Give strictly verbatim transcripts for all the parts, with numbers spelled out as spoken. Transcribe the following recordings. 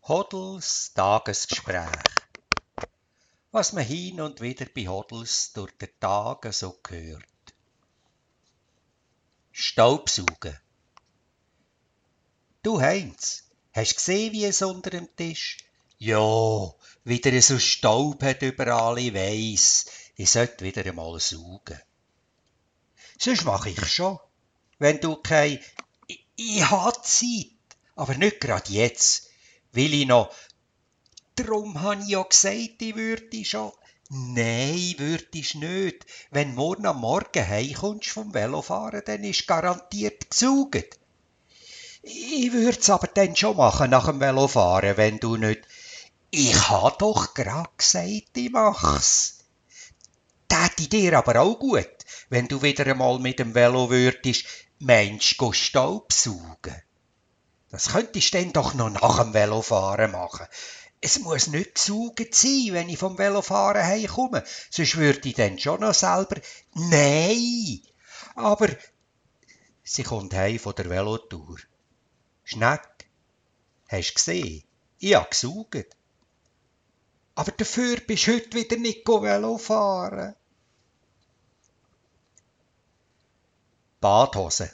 Hodels Tagesgespräch. Was man hin und wieder bei Hodels durch den Tag so hört. Staubsaugen. Du Heinz, hast du gesehen, wie es unter dem Tisch? Ja, wieder so Staub hat überall, ich weiss. Ich sollte wieder einmal saugen. Sonst mache ich schon. Wenn du kein... Ich, ich habe Zeit, aber nicht gerade jetzt. Will ich noch... Darum habe ich ja gesagt, ich würde schon... Nein, würdest nicht. Wenn du morgen am Morgen heimkommst vom Velofahren, dann ist garantiert gesaugt. Ich würde es aber dann schon machen nach dem Velofahren, wenn du nicht... Ich habe doch gerade gesagt, ich mach's. Täte dir aber auch gut, wenn du wieder einmal mit dem Velo würdest, Mensch, go Staubsaugen. Das könntest du dann doch noch nach dem Velofahren machen. Es muss nicht gesaugt sein, wenn ich vom Velofahren heimkomme. Sonst würde ich dann schon noch selber... Nein! Aber... Sie kommt heim von der Velotour. Schneck, hast du gesehen? Ich habe gesaugt. Aber dafür bist du heute wieder nicht Velofahren. Badhose.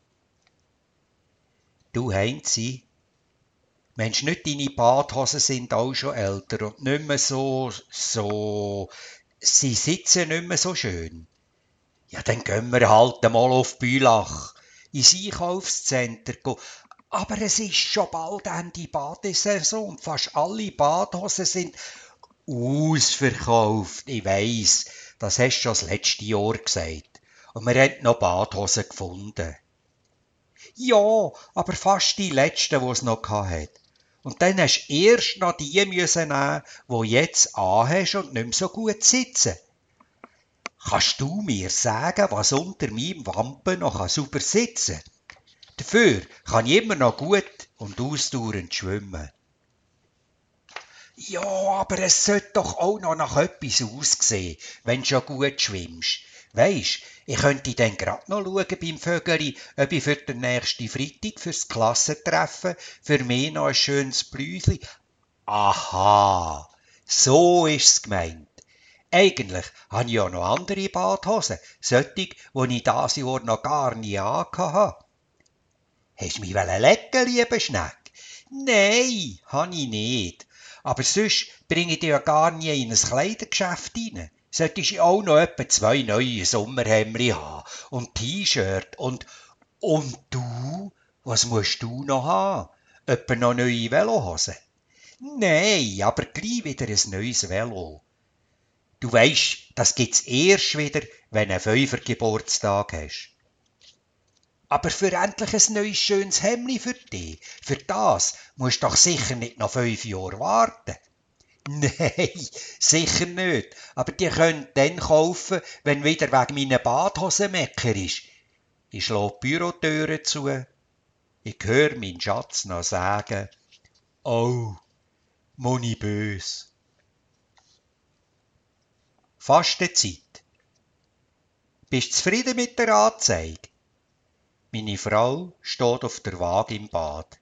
Du Heinzi, meinst du nicht, deine Badhosen sind auch schon älter und nicht mehr so, so, sie sitzen nicht mehr so schön? Ja, dann gehen wir halt einmal auf Bülach, ins Einkaufszentrum. Aber es ist schon bald Ende Badesaison und fast alle Badhosen sind ausverkauft. Ich weiss, das hast du schon das letzte Jahr gesagt. Und wir haben noch Badhosen gefunden. Ja, aber fast die letzten, die es noch hatte. Und dann hast du erst noch die müssen nehmen, die jetzt anhast und nicht mehr so gut sitzen. Kannst du mir sagen, was unter meinem Wampen noch super sitzen kann? Dafür kann ich immer noch gut und ausdauernd schwimmen. Ja, aber es sollte doch auch noch nach etwas aussehen, wenn du schon gut schwimmst. Weisst, ich könnte dann grad noch schauen beim Vögeli, ob ich für den nächsten Freitag fürs Klassentreffen für mich noch ein schönes Blüsli... Aha, so ist's gemeint. Eigentlich habe ich ja noch andere Badhosen, solche, die ich dieses Jahr noch gar nie angehabt habe. Hast du mich lecken, lieber Schneck? Nein, habe ich nicht. Aber sonst bringe ich dich ja gar nie in ein Kleidergeschäft rein. Solltest du auch noch etwa zwei neue Sommerhemden haben und T-Shirt und... Und du? Was musst du noch haben? Etwa noch neue Velohosen? Nein, aber gleich wieder ein neues Velo. Du weisst, das gibt's erst wieder, wenn du einen Fünfer-Geburtstag hast. Aber für endlich ein neues, schönes Hemdli für dich, für das musst du doch sicher nicht noch fünf Jahre warten. Nein, sicher nicht. Aber die könnt dann kaufen, wenn wieder wegen meiner Badhosen Mecker ist. Ich schlage die Bürotüren zu. Ich höre meinen Schatz noch sagen, oh, Moni bös. Fastenzeit. Bist du zufrieden mit der Anzeige? Meine Frau steht auf der Waage im Bad.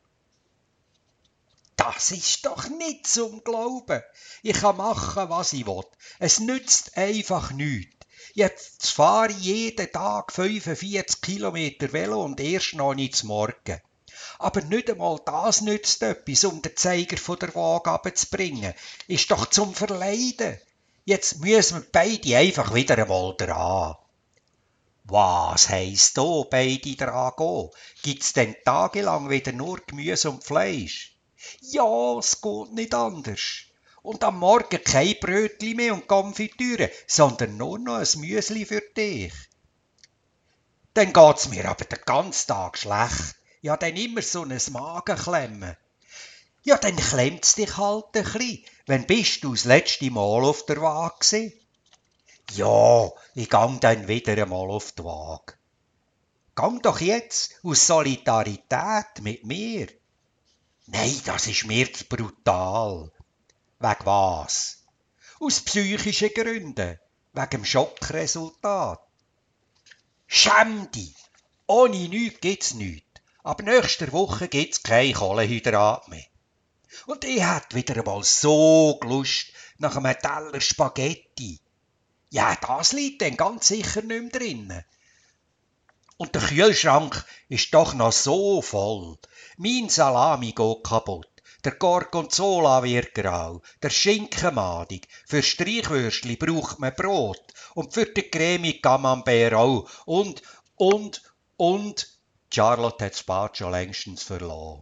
Das ist doch nicht zum Glauben. Ich kann machen, was ich will. Es nützt einfach nichts. Jetzt fahre ich jeden Tag fünfundvierzig Kilometer Velo und erst noch nicht zum Morgen. Aber nicht einmal das nützt etwas, um den Zeiger von der Waage runterzubringen. Ist doch zum Verleiden. Jetzt müssen wir beide einfach wieder einmal dran. Was heisst da beide dran gehen? Gibt's denn tagelang wieder nur Gemüse und Fleisch? Ja, es geht nicht anders. Und am Morgen kein Brötli mehr und Konfitüre, sondern nur noch ein Müsli für dich. Dann geht's mir aber den ganzen Tag schlecht. Ja, dann immer so ein Magenklemmen. Ja, dann klemmt's dich halt ein bisschen. Wann bist du das letzte Mal auf der Waage gewesen? Ja, ich gang dann wieder einmal auf die Waage. Gang doch jetzt aus Solidarität mit mir. Nein, das ist mir zu brutal. Wegen was? Aus psychischen Gründen. Wegen dem Schockresultat. Schäm dich! Ohne nichts gibt's nichts. Ab nächster Woche gibt's kein Kohlenhydrat mehr. Und ich hätte wieder einmal so Lust nach einem Teller Spaghetti. Ja, das liegt dann ganz sicher nicht mehr drin. Und der Kühlschrank ist doch noch so voll. Mein Salami geht kaputt. Der Gorgonzola wird grau. Der Schinken madig. Für Streichwürstli braucht man Brot. Und für die Creme Camembert auch. Und, und, und... Charlotte hat das Bad schon längstens verloren.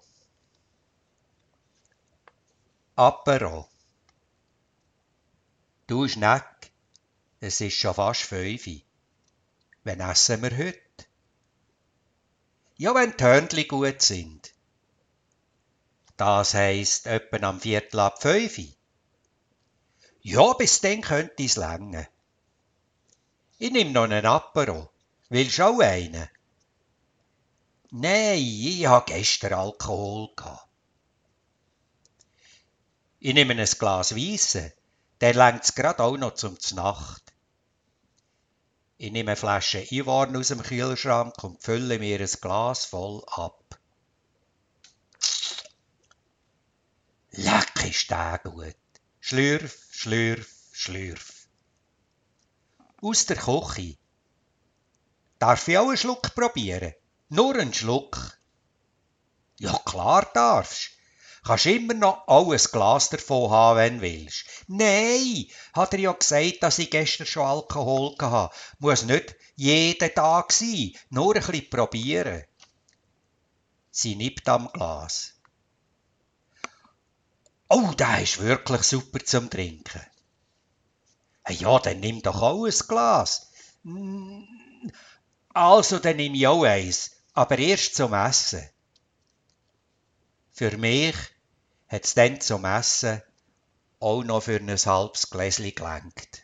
Apero. Du Schneck, es ist schon fast fünf. Wann essen wir heute? Ja, wenn die Hörnli gut sind. Das heisst, etwa am Viertel ab fünf. Ja, bis dann könnte es länger. Ich nehme noch einen Apero. Willst du auch einen? Nein, ich hatte gestern Alkohol. Ich nehme ein Glas Weisse. Der längt's grad auch noch zum Znacht. Ich nehme eine Flasche Eiwarn aus dem Kühlschrank und fülle mir ein Glas voll ab. Leck ist der gut. Schlürf, schlürf, schlürf. Aus der Küche. Darf ich auch einen Schluck probieren? Nur einen Schluck. Ja, klar darfst. Kannst immer noch auch ein Glas davon haben, wenn du willst. Nein, hat er ja gesagt, dass ich gestern schon Alkohol hatte. Muss nicht jeden Tag sein, nur ein bisschen probieren. Sie nippt am Glas. Oh, der ist wirklich super zum Trinken. Ja, dann nimm doch auch ein Glas. Also, dann nehme ich auch eins, aber erst zum Essen. Für mich hat es dann zum Essen auch noch für ein halbes Gläschen gelangt.